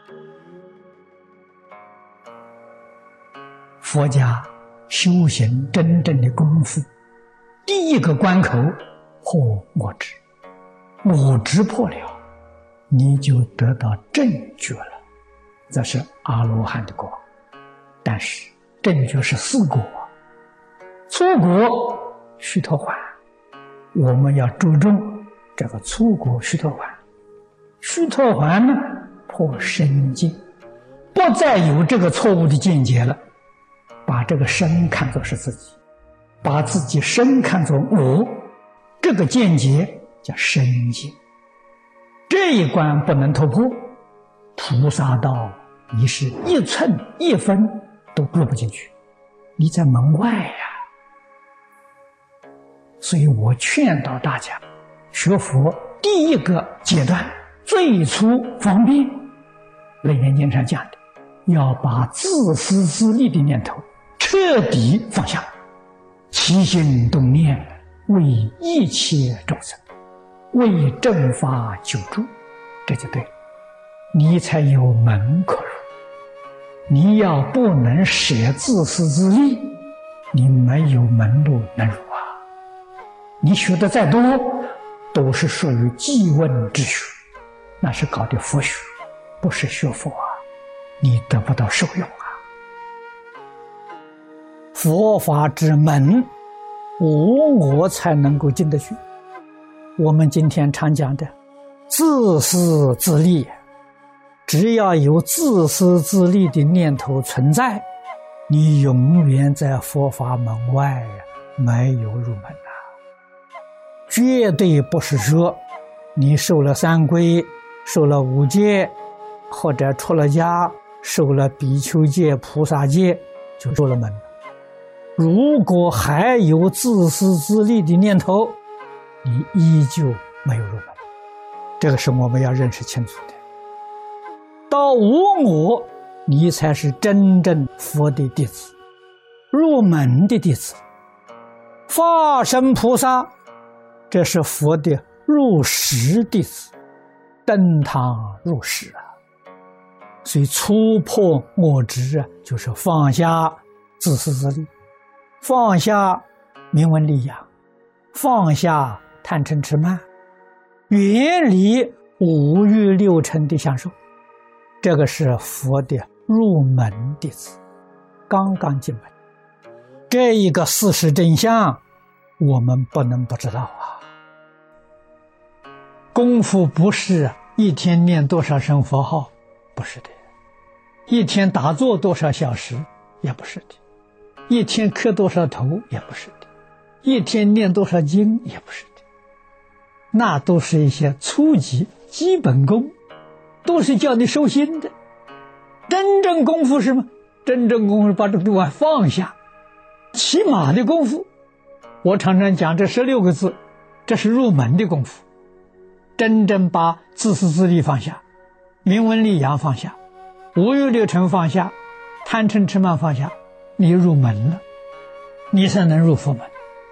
佛家修行真正的功夫，第一个关口破我执，我执破了，你就得到正觉了，这是阿罗汉的果。但是正觉是四果，初果须陀洹，我们要注重这个初果须陀洹。须陀洹呢，破身见，不再有这个错误的见解了，把这个身看作是自己，把自己身看作我，这个见解叫身见。这一关不能突破，菩萨道你是一寸一分都入不进去，你在门外呀。所以我劝导大家，学佛第一个阶段最初方便，楞严经上讲的，要把自私自利的念头彻底放下，起心动念为一切众生，为正法救助，这就对了，你才有门可入。你要不能舍自私自利，你没有门路能入啊。你学的再多，都是属于记问之学，那是搞的佛学，不是学佛啊，你得不到受用啊。佛法之门，无我才能够进得去。我们今天常讲的自私自利，只要有自私自利的念头存在，你永远在佛法门外，没有入门啊。绝对不是说你受了三皈，受了五戒，或者出了家，受了比丘戒、菩萨戒，就入了门了。如果还有自私自利的念头，你依旧没有入门，这个是我们要认识清楚的。到无我，你才是真正佛的弟子，入门的弟子。法身菩萨，这是佛的入室弟子，登堂入室啊。所以突破我执啊，就是放下自私自利，放下名闻利养，放下贪嗔痴慢，远离五欲六尘的享受，这个是佛的入门弟子，刚刚进门。这一个事实真相，我们不能不知道啊。功夫不是一天念多少声佛号，不是的；一天打坐多少小时，也不是的；一天磕多少头，也不是的；一天念多少经，也不是的。那都是一些初级基本功，都是叫你收心的。真正功夫是什么？真正功夫是把这个放下，起码的功夫。我常常讲这16个字，这是入门的功夫。真正把自私自利放下，名闻利养放下，五欲六尘放下，贪嗔痴慢放下，你入门了，你才能入佛门。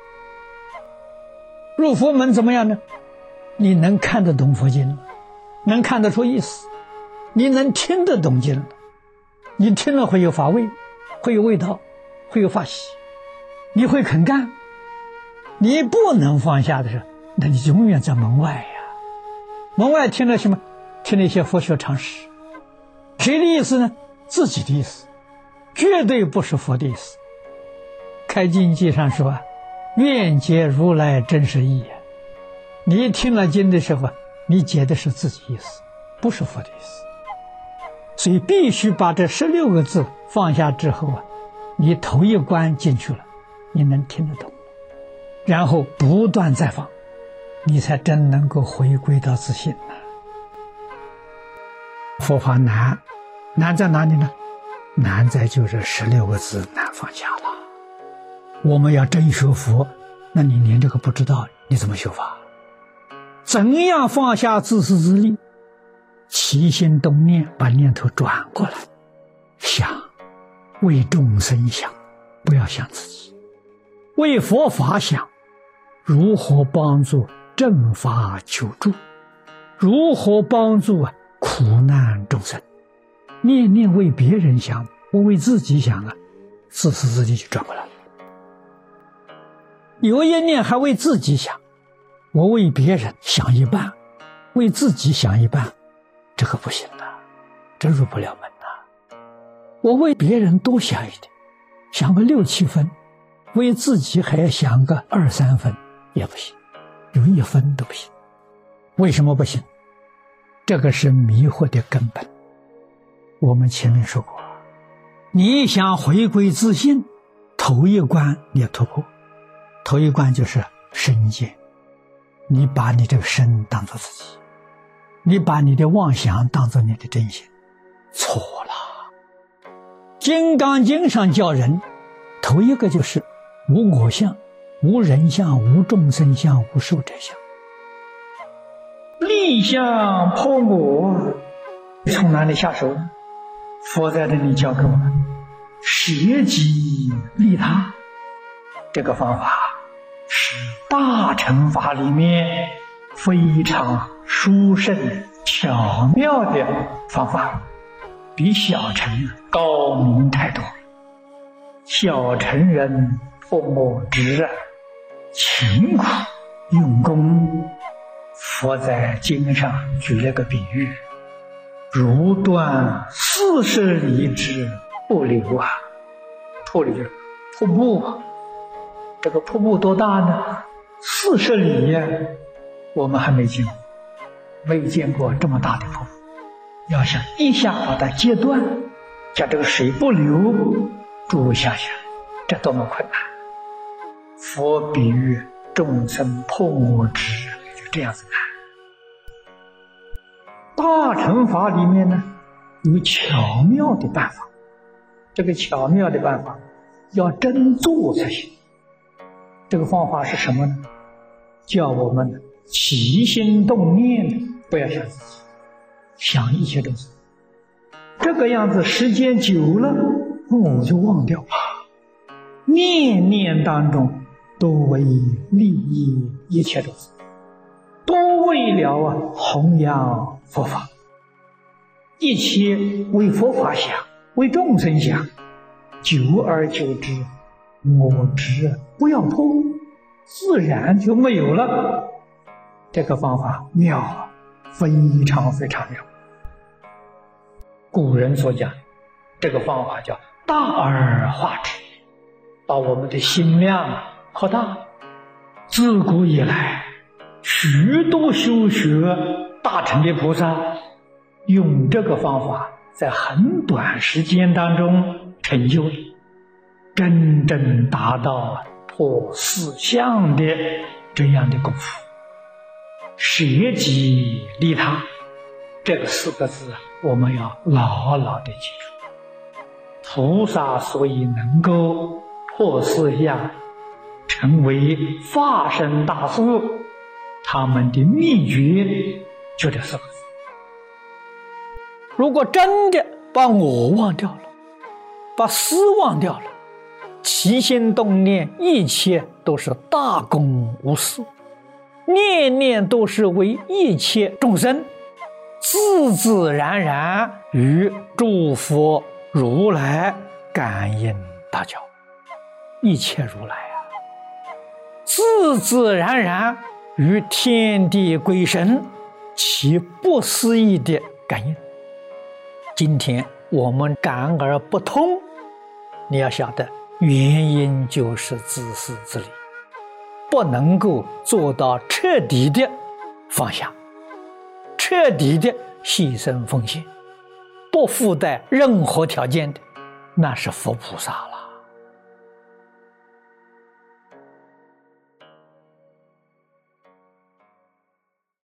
入佛门怎么样呢？你能看得懂佛经了，能看得出意思，你能听得懂经了，你听了会有法味，会有味道，会有法喜，你会肯干。你不能放下的时候，那你永远在门外呀。门外听了什么？听了一些佛学常识。谁的意思呢？自己的意思，绝对不是佛的意思。开经记上说愿解如来真实义。你听了经的时候，你解的是自己意思，不是佛的意思。所以必须把这16个字放下之后你头一关进去了，你能听得懂，然后不断再放，你才真能够回归到自信了。佛法难，难在哪里呢？难在就是16个字难放下了。我们要真学佛，那你连这个不知道，你怎么学法？怎样放下自私自利？起心动念，把念头转过来，想为众生想，不要想自己；为佛法想，如何帮助正法求助，如何帮助苦难众生， 念念为别人想，不为自己想啊，自私自利就转过来了。有一念还为自己想，我为别人想一半，为自己想一半，这个不行啊，这入不了门啊。我为别人多想一点，想个6、7分，为自己还想个2、3分也不行，有1分都不行。为什么不行？这个是迷惑的根本。我们前面说过，你想回归自信，头一关你要突破。头一关就是身见，你把你这个身当作自己，你把你的妄想当作你的真心，错了。金刚经上教人，头一个就是无我相、无人相、无众生相、无寿者相。立相破我，从哪里下手？佛在这里教给我们舍己利他，这个方法是大乘法里面非常殊胜巧妙的方法，比小乘高明太多。小乘人破我执，勤苦用功，佛在经上举了个比喻，如断40里之瀑流啊。瀑流就是瀑布啊，这个瀑布多大呢？40里呀，我们还没见过，没见过这么大的瀑布。要想一下把它截断，叫这个水不流，诸位想想，这多么困难。佛比喻众生破我执，就这样子看。大乘法里面呢，有巧妙的办法，这个巧妙的办法要真做才行。这个方法是什么呢？叫我们起心动念不要想自己，想一切东西。这个样子时间久了，我就忘掉了。念念当中都为利益一切东西，都为了弘扬佛法，一切为佛法想，为众生想，久而久之，我执不要破，自然就没有了。这个方法妙啊，非常非常妙。古人所讲，这个方法叫大而化之，把我们的心量扩大。自古以来，许多修学大乘的菩萨用这个方法，在很短时间当中成就了，真正达到破四相的这样的功夫。舍己利他这个4个字，我们要牢牢的记住。菩萨所以能够破四相，成为法身大士，他们的秘诀就这4个字。如果真的把我忘掉了，把私忘掉了，起心动念一切都是大公无私，念念都是为一切众生，自自然然与诸佛如来感应道交。一切如来啊，自自然然与天地鬼神起不思议的感应。今天我们感而不通，你要晓得原因就是自私自利，不能够做到彻底的放下，彻底的牺牲奉献，不附带任何条件的，那是佛菩萨了。